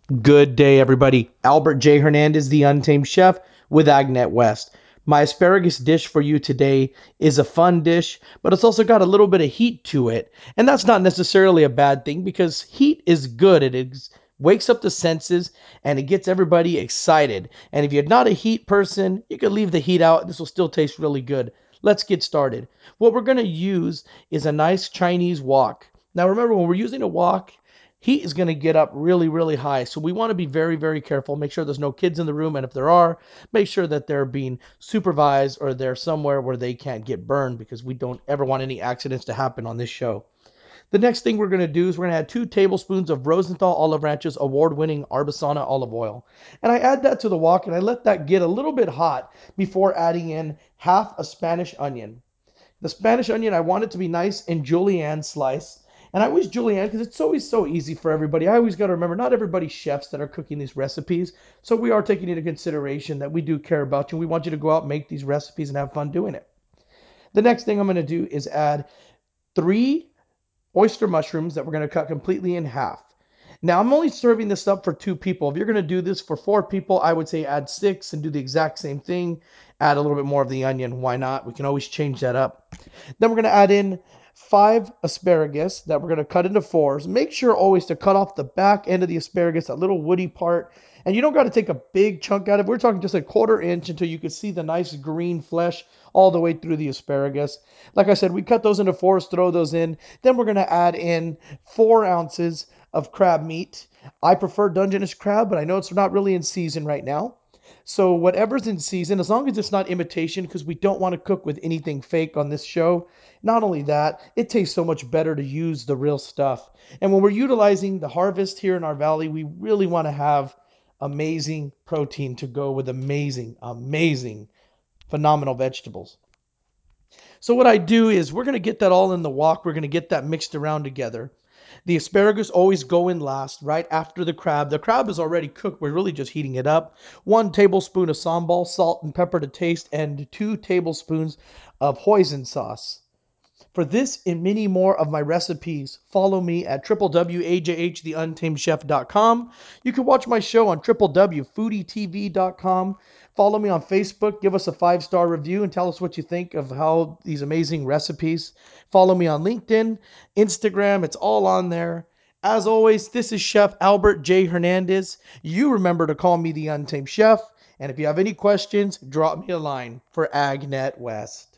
Good day, everybody. Albert J. Hernandez, the Untamed Chef with Agnet West. My asparagus dish for you today is a fun dish, but it's also got a little bit of heat to it. And that's not necessarily a bad thing because heat is good. Wakes up the senses and it gets everybody excited. And if you're not a heat person, you can leave the heat out. This will still taste really good. Let's get started. What we're going to use is a nice Chinese wok. Now, remember, when we're using a wok, heat is going to get up really, really high. So we want to be very, very careful. Make sure there's no kids in the room. And if there are, make sure that they're being supervised or they're somewhere where they can't get burned because we don't ever want any accidents to happen on this show. The next thing we're going to do is we're going to add 2 tablespoons of Rosenthal Olive Ranch's award-winning Arbesana olive oil. And I add that to the wok and I let that get a little bit hot before adding in half a Spanish onion. The Spanish onion, I want it to be nice and julienne sliced. And I always julienne because it's always so easy for everybody. I always got to remember, not everybody's chefs that are cooking these recipes. So we are taking into consideration that we do care about you. We want you to go out and make these recipes and have fun doing it. The next thing I'm going to do is add 3 oyster mushrooms that we're going to cut completely in half. Now, I'm only serving this up for 2 people. If you're going to do this for 4 people, I would say add 6 and do the exact same thing. Add a little bit more of the onion. Why not? We can always change that up. Then we're going to add in 5 asparagus that we're going to cut into fours. Make sure always to cut off the back end of the asparagus, that little woody part. And you don't got to take a big chunk out of it. We're talking just a 1/4 inch until you can see the nice green flesh all the way through the asparagus. Like I said, we cut those into fours, throw those in. Then we're going to add in 4 ounces of crab meat. I prefer Dungeness crab, but I know it's not really in season right now. So whatever's in season, as long as it's not imitation, because we don't want to cook with anything fake on this show. Not only that, it tastes so much better to use the real stuff. And when we're utilizing the harvest here in our valley, we really want to have amazing protein to go with amazing, amazing, phenomenal vegetables. So what I do is we're going to get that all in the wok. We're going to get that mixed around together. The asparagus always go in last, right after the crab. The crab is already cooked. We're really just heating it up. 1 tablespoon of sambal, salt and pepper to taste, and 2 tablespoons of hoisin sauce. For this and many more of my recipes, follow me at www.ajhtheuntamedchef.com. You can watch my show on www.foodietv.com. Follow me on Facebook. Give us a 5-star review and tell us what you think of how these amazing recipes. Follow me on LinkedIn, Instagram. It's all on there. As always, this is Chef Albert J. Hernandez. You remember to call me the Untamed Chef. And if you have any questions, drop me a line for AgNet West.